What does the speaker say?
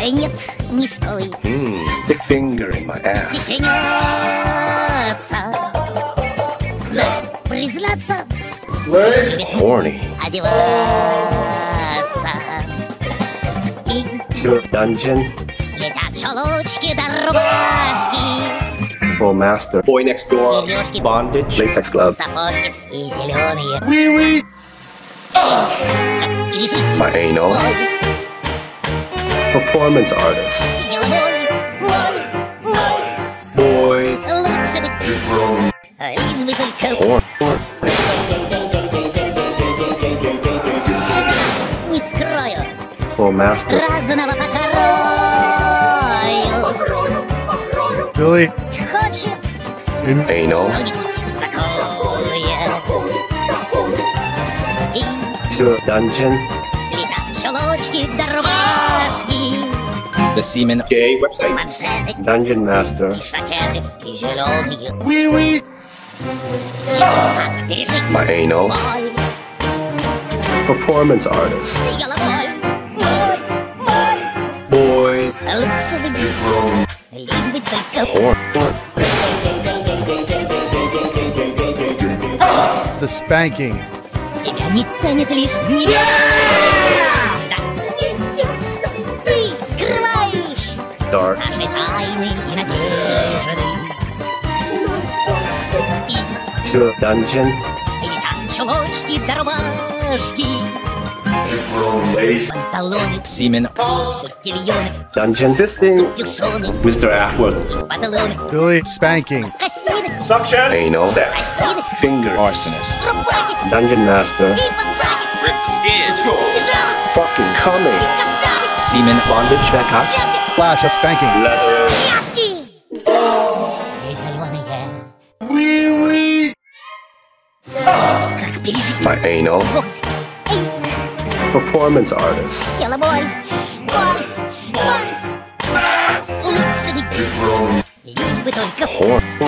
нет, не стоит Stick finger in my ass. стесняться. Да, признаться, Horny. одеваться. И To a dungeon. летят чулочки да рубашки, Full master. Boy next door. сережки, Bondage. Latex glove. сапожки и зеленые. Как решить My anal. Performance artist. сила воли, Boy. лучше быть, лишь бы только Horn. не скрою, Full master. разного покрою. Billy, Хочет Anal. что-нибудь такое. И To a dungeon. летят чулочки да рубашки, The Seaman Gay website. манжеты Dungeon master. и шакеты и зеленые. Как пережить My anal. боль, Performance artist. сила боль. Boy. Лучше бы лишь бы только Horn. the spanking. тебя не ценит лишь невежда. Ты скрываешь Dark. наши тайны и надежды. И To a dungeon. летят чулочки да рубашки, Ladies. панталоны, Seaman бутильоны, Dungeon fisting. капюшоны, Mr. Atwood. панталоны, Billy, spanking. кассины, Suction. Anal. Sex. кассины, Finger. Arsonist. рубахи Dungeon master. и фонтаны, Rip the skin. пижамы, Fucking coming. каптаны, Seaman Bondage. Backup. шляпки, Flash, a spanking. Leather. тряпки и зеленые. Как пережить My anal. боль? Эй, Performance artist. села боль, боль. Лучше быть, лишь бы только Horn.